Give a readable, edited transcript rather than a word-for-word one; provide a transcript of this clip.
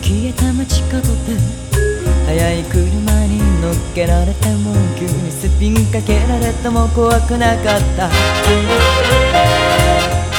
消えた街角で速い車に乗っけられても急にスピンかけられても怖くなかった。